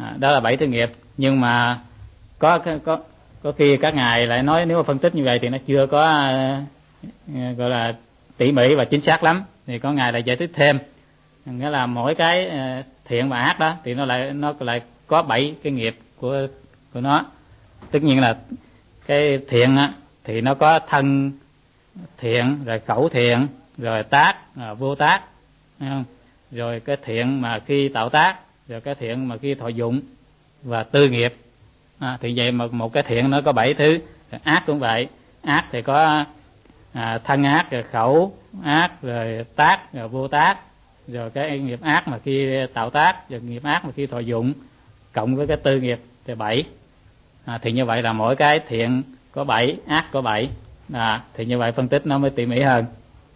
Đó là 7 thứ nghiệp. Nhưng mà có khi các ngài lại nói nếu mà phân tích như vậy thì nó chưa có gọi là tỉ mỉ và chính xác lắm, thì có ngài lại giải thích thêm, nghĩa là mỗi cái thiện và ác đó thì nó lại có 7 cái nghiệp của nó. Tất nhiên là cái thiện á thì nó có thân thiện, rồi khẩu thiện, rồi tác, vô tác, thấy không? Rồi cái thiện mà khi tạo tác, rồi cái thiện mà khi thọ dụng, và tư nghiệp. Thì vậy mà một cái thiện nó có 7 thứ. Ác cũng vậy, ác thì có thân ác, rồi khẩu ác, rồi tác, rồi vô tác, rồi cái nghiệp ác mà khi tạo tác, rồi nghiệp ác mà khi thọ dụng, cộng với cái tư nghiệp thì 7. Thì như vậy là mỗi cái thiện có 7, ác có 7. Thì như vậy phân tích nó mới tỉ mỉ hơn.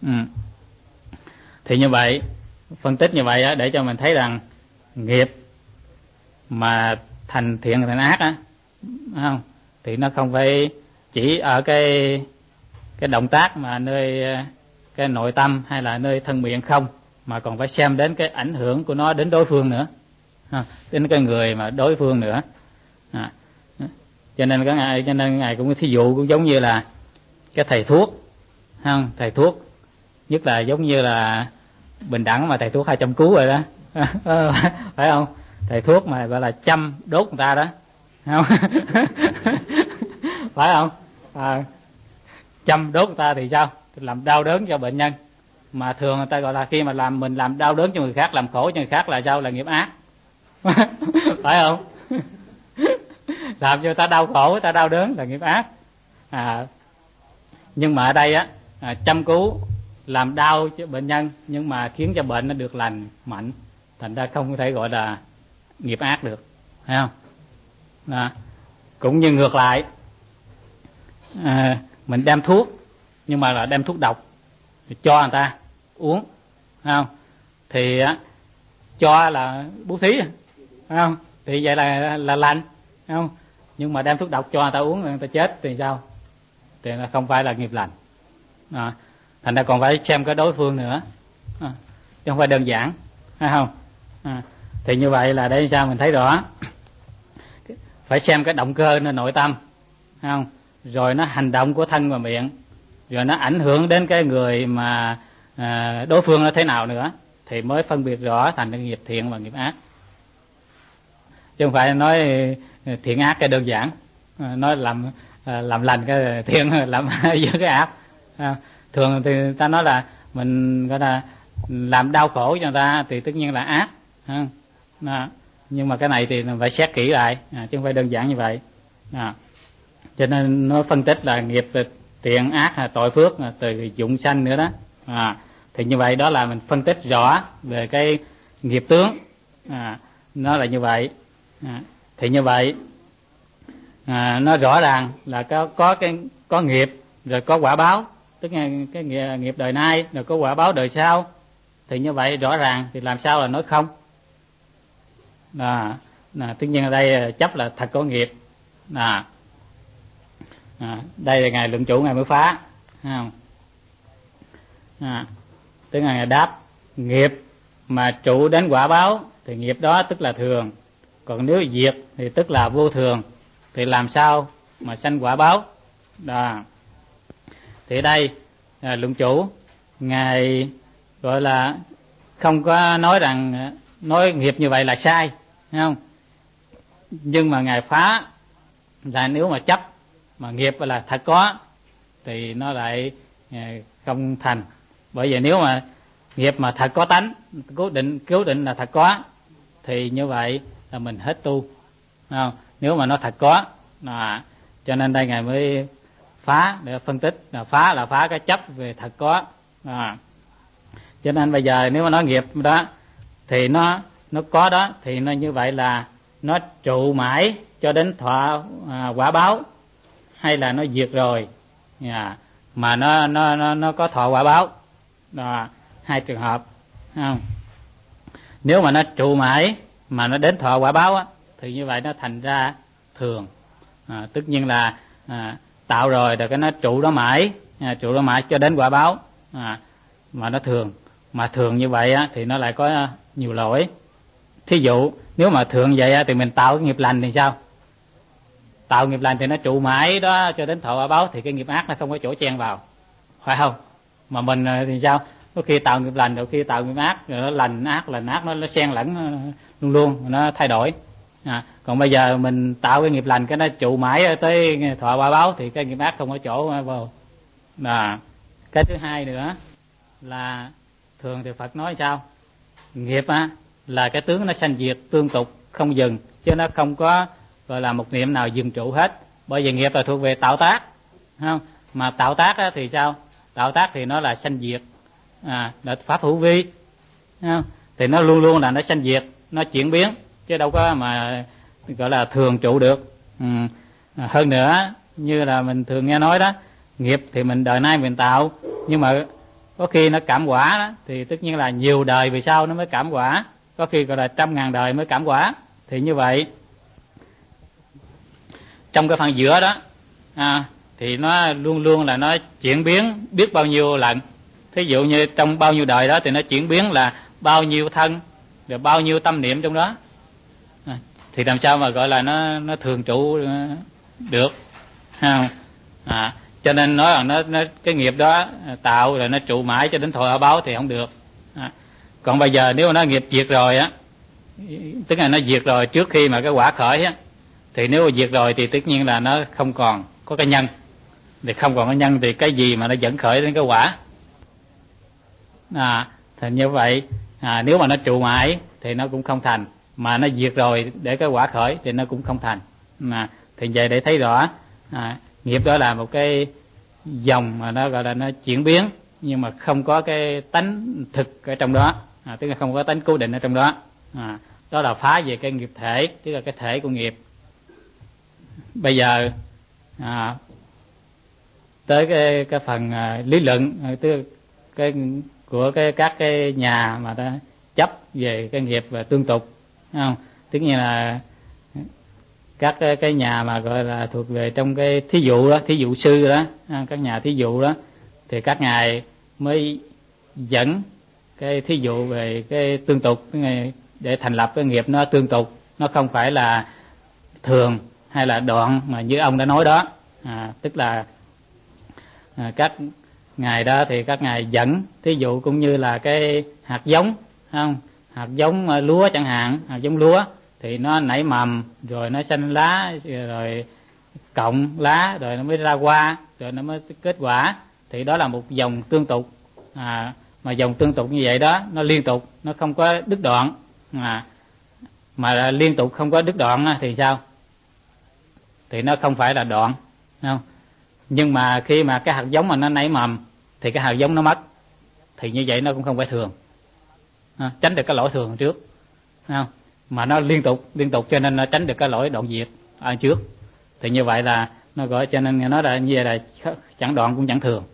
Thì như vậy phân tích như vậy để cho mình thấy rằng nghiệp mà thành thiện thành ác không, thì nó không phải chỉ ở cái động tác mà nơi cái nội tâm hay là nơi thân miệng không, mà còn phải xem đến cái ảnh hưởng của nó đến đối phương nữa, đến cái người mà đối phương nữa. Cho nên ngài cũng thí dụ cũng giống như là cái thầy thuốc, không, thầy thuốc nhất là giống như là bình đẳng mà thầy thuốc 200 cú rồi đó. Phải không? Thầy thuốc mà gọi là chăm đốt người ta đó, không? Phải không? Chăm đốt người ta thì sao? Làm đau đớn cho bệnh nhân. Mà thường người ta gọi là khi mà mình làm đau đớn cho người khác, làm khổ cho người khác là sao? Là nghiệp ác. Phải không? Làm cho người ta đau khổ, người ta đau đớn là nghiệp ác. Nhưng mà ở đây chăm cứu làm đau cho bệnh nhân, nhưng mà khiến cho bệnh nó được lành mạnh, thành ra không có thể gọi là nghiệp ác được, thấy không? Cũng như ngược lại, mình đem thuốc nhưng mà là đem thuốc độc cho người ta uống, thấy không? Thì cho là bố thí, thấy không? Thì vậy là lành, thấy không? Nhưng mà đem thuốc độc cho người ta uống người ta chết thì sao? Thì nó không phải là nghiệp lành. Thành ra còn phải xem cái đối phương nữa, chứ không phải đơn giản, phải không? Thì như vậy là để sao mình thấy rõ, phải xem cái động cơ nó nội tâm, phải không? Rồi nó hành động của thân và miệng, rồi nó ảnh hưởng đến cái người mà đối phương nó thế nào nữa, thì mới phân biệt rõ thành cái nghiệp thiện và nghiệp ác. Chứ không phải nói thiện ác cái đơn giản, nói làm lành cái thiện, làm với cái ác. Thường thì ta nói là mình gọi là làm đau khổ cho người ta thì tất nhiên là ác, nhưng mà cái này thì phải xét kỹ lại, chứ không phải đơn giản như vậy. Cho nên nó phân tích là nghiệp thiện ác, tội phước, từ dụng sanh nữa đó. Thì như vậy đó là mình phân tích rõ về cái nghiệp tướng, nó là như vậy. Thì như vậy nó rõ ràng là có nghiệp rồi có quả báo, tức là cái nghiệp đời nay rồi có quả báo đời sau. Thì như vậy rõ ràng thì làm sao là nói không? Tất nhiên ở đây chấp là thật có nghiệp. Đây là ngài luận chủ ngài mới phá, thấy không? Tức là ngài đáp nghiệp mà trụ đến quả báo thì nghiệp đó tức là thường, còn nếu diệt thì tức là vô thường, thì làm sao mà sanh quả báo? Thì ở đây luận chủ ngài gọi là không có nói rằng nói nghiệp như vậy là sai, thấy không? Nhưng mà ngài phá là nếu mà chấp mà nghiệp là thật có thì nó lại không thành. Bởi vì nếu mà nghiệp mà thật có tánh, cố định là thật có, thì như vậy là mình hết tu, không? Nếu mà nó thật có, cho nên đây ngài mới phá để phân tích, là phá cái chấp về thật có. Cho nên bây giờ nếu mà nói nghiệp đó thì nó có đó, thì nó như vậy là nó trụ mãi cho đến thọ quả báo, hay là nó diệt rồi mà nó có thọ quả báo. Hai trường hợp, không? Nếu mà nó trụ mãi mà nó đến thọ quả báo thì như vậy nó thành ra thường. Tất nhiên là tạo rồi cái nó trụ đó mãi cho đến quả báo, mà nó thường. Mà thường như vậy thì nó lại có nhiều lỗi. thí dụ nếu mà thường vậy thì mình tạo cái nghiệp lành thì sao? Tạo nghiệp lành thì nó trụ mãi đó cho đến thọ quả báo, thì cái nghiệp ác nó không có chỗ chen vào, phải không? Mà mình thì sao? Có khi tạo nghiệp lành, đôi khi tạo nghiệp ác, rồi nó lành ác nó xen lẫn luôn luôn, nó thay đổi. Còn bây giờ mình tạo cái nghiệp lành cái nó trụ mãi tới thọ quả báo thì cái nghiệp ác không có chỗ vào. Cái thứ hai nữa là thường thì Phật nói sao? Nghiệp là cái tướng nó sanh diệt tương tục không dừng, chứ nó không có gọi là một niệm nào dừng trụ hết. Bởi vì nghiệp là thuộc về tạo tác, không? Mà tạo tác thì sao? Tạo tác thì nó là sanh diệt, là pháp hữu vi, không? Thì nó luôn luôn là nó sanh diệt, nó chuyển biến, chứ đâu có mà gọi là thường trụ được. Hơn nữa như là mình thường nghe nói đó, nghiệp thì mình đời nay mình tạo, nhưng mà có khi nó cảm quả đó, thì tất nhiên là nhiều đời về sau nó mới cảm quả, có khi gọi là 100.000 đời mới cảm quả. Thì như vậy trong cái phần giữa đó thì nó luôn luôn là nó chuyển biến biết bao nhiêu lần. Thí dụ như trong bao nhiêu đời đó thì nó chuyển biến là bao nhiêu thân, rồi bao nhiêu tâm niệm trong đó, thì làm sao mà gọi là nó thường trụ được, không? Cho nên nói rằng nó cái nghiệp đó tạo rồi nó trụ mãi cho đến thọ quả báo thì không được. Còn bây giờ nếu mà nó nghiệp diệt rồi tức là nó diệt rồi trước khi mà cái quả khởi thì nếu mà diệt rồi thì tất nhiên là nó không còn có cái nhân. Thì không còn cái nhân thì cái gì mà nó dẫn khởi đến cái quả? Thì như vậy nếu mà nó trụ mãi thì nó cũng không thành, mà nó diệt rồi để cái quả khởi thì nó cũng không thành. Thì vậy để thấy rõ nghiệp đó là một cái dòng mà nó gọi là nó chuyển biến, nhưng mà không có cái tánh thực ở trong đó, tức là không có tánh cố định ở trong đó. Đó là phá về cái nghiệp thể, tức là cái thể của nghiệp. Bây giờ tới cái phần lý luận, tức cái của các cái nhà mà ta chấp về cái nghiệp và tương tục, không? Tức như là các cái nhà mà gọi là thuộc về trong cái thí dụ đó, thí dụ sư đó, các nhà thí dụ đó, thì các ngài mới dẫn cái thí dụ về cái tương tục để thành lập cái nghiệp nó tương tục, nó không phải là thường hay là đoạn mà như ông đã nói đó. Tức là các ngài đó thì các ngài dẫn thí dụ cũng như là cái hạt giống, không? Hạt giống lúa chẳng hạn, hạt giống lúa thì nó nảy mầm rồi nó xanh lá, rồi cộng lá, rồi nó mới ra hoa, rồi nó mới kết quả, thì đó là một dòng tương tục. Mà dòng tương tục như vậy đó nó liên tục, nó không có đứt đoạn. Mà liên tục không có đứt đoạn thì sao? Thì nó không phải là đoạn, không? Nhưng mà khi mà cái hạt giống mà nó nảy mầm thì cái hạt giống nó mất, thì như vậy nó cũng không phải thường, tránh được cái lỗi thường trước, không? Mà nó liên tục cho nên nó tránh được cái lỗi đoạn diệt ở trước. Thì như vậy là nó gọi, cho nên nó là như vậy là chẳng đoạn cũng chẳng thường.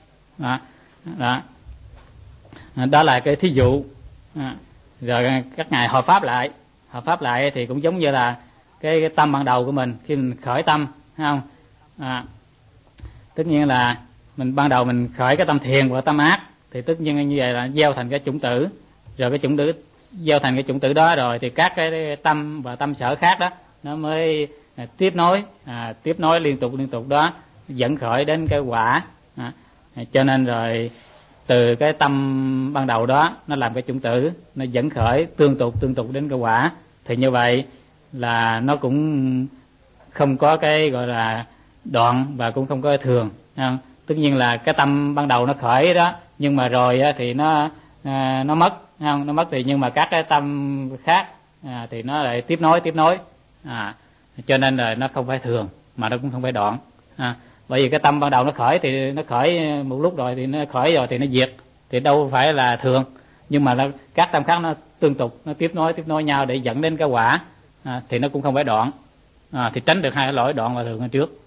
Đó là cái thí dụ. Rồi các ngài hợp pháp lại thì cũng giống như là cái tâm ban đầu của mình, khi mình khởi tâm, không? Tất nhiên là mình ban đầu mình khởi cái tâm thiền và tâm ác, thì tất nhiên như vậy là gieo thành cái chủng tử, rồi cái chủng tử gieo thành cái chủng tử đó rồi thì các cái tâm và tâm sở khác đó nó mới tiếp nối liên tục đó, dẫn khởi đến cái quả. Cho nên rồi từ cái tâm ban đầu đó nó làm cái chủng tử, nó dẫn khởi tương tục đến cái quả. Thì như vậy là nó cũng không có cái gọi là đoạn và cũng không có thường, không? Tất nhiên là cái tâm ban đầu nó khởi đó, nhưng mà rồi thì nó mất, không? Nó mất thì nhưng mà các cái tâm khác thì nó lại tiếp nối. Cho nên là nó không phải thường mà nó cũng không phải đoạn. Bởi vì cái tâm ban đầu nó khởi thì nó khởi một lúc rồi thì nó khởi rồi thì nó diệt, thì đâu phải là thường, nhưng mà các tâm khác nó tương tục, nó tiếp nối nhau để dẫn đến cái quả, thì nó cũng không phải đoạn. Thì tránh được hai cái lỗi đoạn và thường ở trước.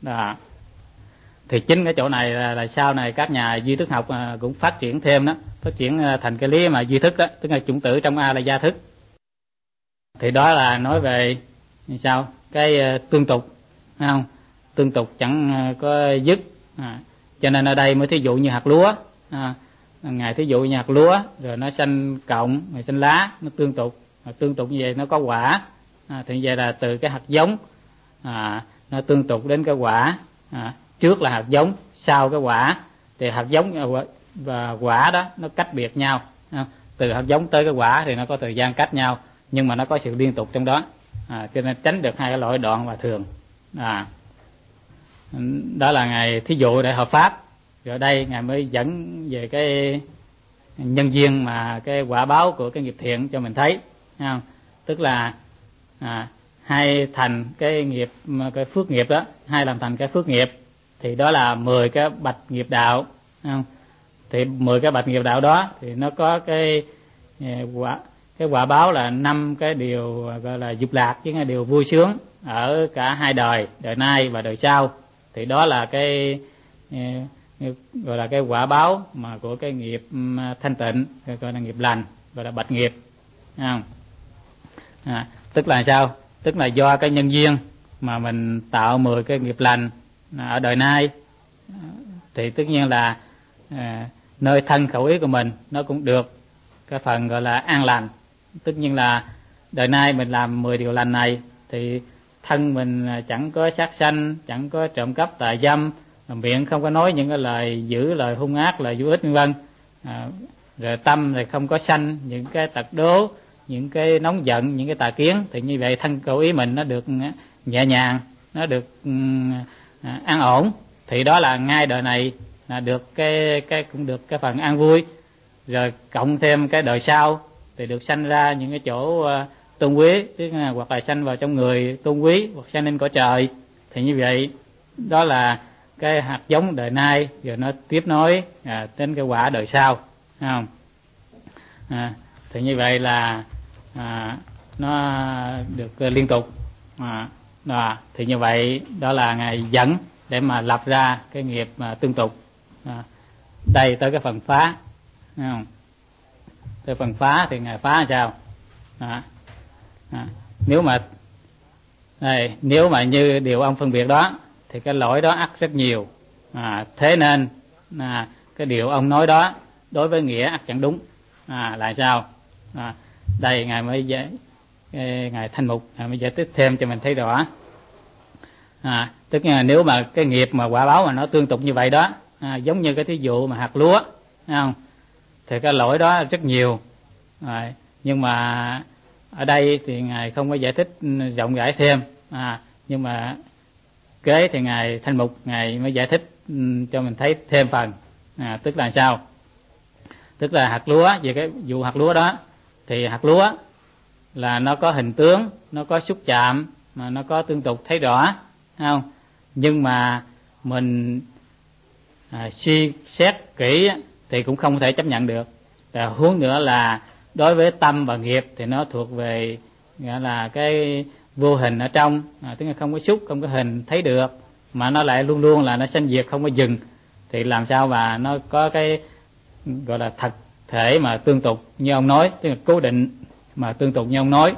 Thì chính cái chỗ này là sau này các nhà duy thức học cũng phát triển thêm đó, phát triển thành cái lý mà duy thức đó, tức là chủng tử trong A là gia thức. Thì đó là nói về sao cái tương tục, không? Tương tục chẳng có dứt. Cho nên ở đây mới thí dụ như hạt lúa, ngài thí dụ như hạt lúa rồi nó xanh cọng, rồi xanh lá, nó tương tục, tương tục như vậy nó có quả. Thì vậy là từ cái hạt giống nó tương tục đến cái quả. Trước là hạt giống, sau cái quả. Thì hạt giống và quả đó nó cách biệt nhau. Từ hạt giống tới cái quả thì nó có thời gian cách nhau, nhưng mà nó có sự liên tục trong đó. Cho nên tránh được hai cái lỗi đoạn và thường. Đó là Ngài thí dụ để hợp pháp. Rồi đây Ngài mới dẫn về cái nhân duyên mà cái quả báo của cái nghiệp thiện cho mình thấy, không? Tức là hai thành cái nghiệp, cái phước nghiệp đó, hai làm thành cái phước nghiệp, thì đó là 10 cái bạch nghiệp đạo, không? Thì 10 cái bạch nghiệp đạo đó thì nó có cái quả báo là 5 cái điều gọi là dục lạc, chứ là điều vui sướng ở cả hai đời, đời nay và đời sau. Thì đó là cái gọi là cái quả báo mà của cái nghiệp thanh tịnh, gọi là nghiệp lành, gọi là bạch nghiệp, không? Tức là sao? Tức là do cái nhân duyên mà mình tạo 10 cái nghiệp lành ở đời nay, thì tất nhiên là nơi thân khẩu ý của mình nó cũng được cái phần gọi là an lành. Tất nhiên là đời nay mình làm 10 điều lành này thì thân mình chẳng có sát sanh, chẳng có trộm cắp tà dâm, miệng không có nói những cái lời dữ, lời hung ác, lời vô ích vân vân. Rồi tâm thì không có sanh những cái tật đố, những cái nóng giận, những cái tà kiến. Thì như vậy thân khẩu ý mình nó được nhẹ nhàng, nó được an ổn. Thì đó là ngay đời này là được cái cũng được cái phần an vui. Rồi cộng thêm cái đời sau thì được sanh ra những cái chỗ tôn quý, tức là hoặc là sanh vào trong người tôn quý, hoặc sanh lên cõi trời. Thì như vậy đó là cái hạt giống đời nay, rồi nó tiếp nối đến cái quả đời sau, không? Thì như vậy là nó được liên tục. Thì như vậy đó là Ngài dẫn để mà lập ra cái nghiệp tương tục. Đây tới cái phần phá, không? Tới phần phá thì Ngài phá sao? Nếu mà như điều ông phân biệt đó thì cái lỗi đó ắt rất nhiều. Thế nên cái điều ông nói đó đối với nghĩa ắt chẳng đúng. Là sao? Đây Ngài mới Ngài Thanh Mục Ngài mới giải thích thêm cho mình thấy rõ. Tức là nếu mà cái nghiệp mà quả báo mà nó tương tục như vậy đó, giống như cái thí dụ mà hạt lúa, không? Thì cái lỗi đó rất nhiều. Nhưng mà ở đây thì Ngài không có giải thích rộng rãi thêm. Nhưng mà kế thì Ngài Thanh Mục Ngài mới giải thích cho mình thấy thêm phần. Tức là sao? Tức là hạt lúa, về cái vụ hạt lúa đó, thì hạt lúa là nó có hình tướng, nó có xúc chạm, mà nó có tương tục thấy rõ, không? Nhưng mà mình suy xét kỹ thì cũng không thể chấp nhận được. Huống nữa là đối với tâm và nghiệp thì nó thuộc về gọi là cái vô hình ở trong, tức là không có xúc, không có hình thấy được, mà nó lại luôn luôn là nó sanh diệt không có dừng. Thì làm sao mà nó có cái gọi là thật thể mà tương tục như ông nói, tức là cố định mà tương tục như ông nói.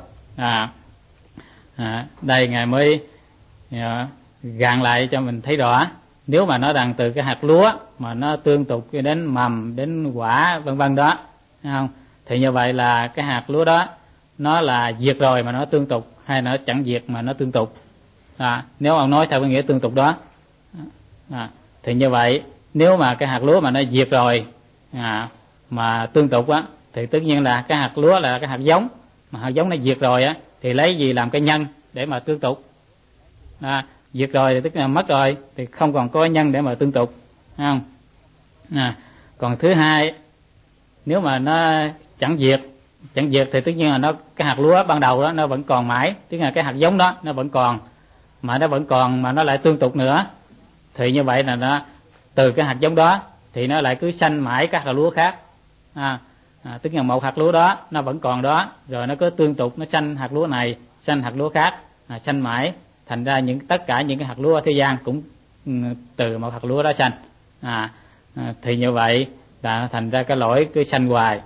Đây Ngài mới gạn lại cho mình thấy rõ. Nếu mà nói rằng từ cái hạt lúa mà nó tương tục đến mầm, đến quả vân vân đó, không? Thì như vậy là cái hạt lúa đó nó là diệt rồi mà nó tương tục, hay nó chẳng diệt mà nó tương tục. Nếu ông nói theo cái nghĩa tương tục đó, thì như vậy nếu mà cái hạt lúa mà nó diệt rồi mà tương tục á, thì tất nhiên là cái hạt lúa là cái hạt giống, mà hạt giống nó diệt rồi á thì lấy gì làm cái nhân để mà tương tục? Diệt rồi thì tức là mất rồi, thì không còn có nhân để mà tương tục, không? Còn thứ hai, nếu mà nó chẳng diệt thì tất nhiên là nó cái hạt lúa ban đầu đó nó vẫn còn mãi, tức là cái hạt giống đó nó vẫn còn, mà nó lại tương tục nữa, thì như vậy là nó từ cái hạt giống đó thì nó lại cứ sanh mãi các hạt lúa khác. Tức là một hạt lúa đó nó vẫn còn đó, rồi nó cứ tương tục, nó sanh hạt lúa này, sanh hạt lúa khác, sanh mãi, thành ra tất cả những cái hạt lúa ở thế gian cũng từ một hạt lúa đó sanh. Thì như vậy là thành ra cái lỗi cứ sanh hoài.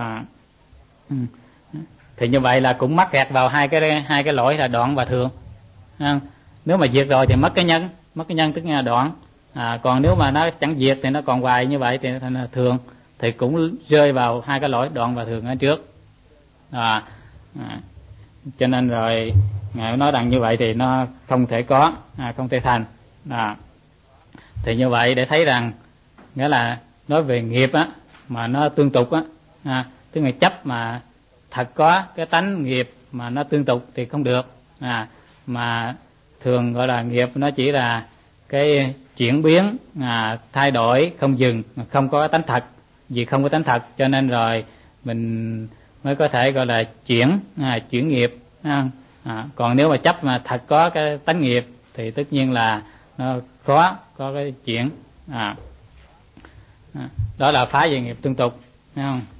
Thì như vậy là cũng mắc kẹt vào hai cái lỗi là đoạn và thường. Nếu mà diệt rồi thì mất cái nhân tức là đoạn. Còn nếu mà nó chẳng diệt thì nó còn hoài như vậy thì thành là thường, thì cũng rơi vào hai cái lỗi đoạn và thường ở trước. Cho nên rồi ngài nói rằng như vậy thì nó không thể có, không thể thành. Thì như vậy để thấy rằng nghĩa là nói về nghiệp á mà nó tương tục á, tức là chấp mà thật có cái tánh nghiệp mà nó tương tục thì không được. Mà thường gọi là nghiệp nó chỉ là cái chuyển biến, thay đổi không dừng, không có tánh thật. Vì không có tánh thật cho nên rồi mình mới có thể gọi là chuyển nghiệp. Còn nếu mà chấp mà thật có cái tánh nghiệp thì tất nhiên là nó khó có cái chuyển. Đó là phá về nghiệp tương tục, thấy không?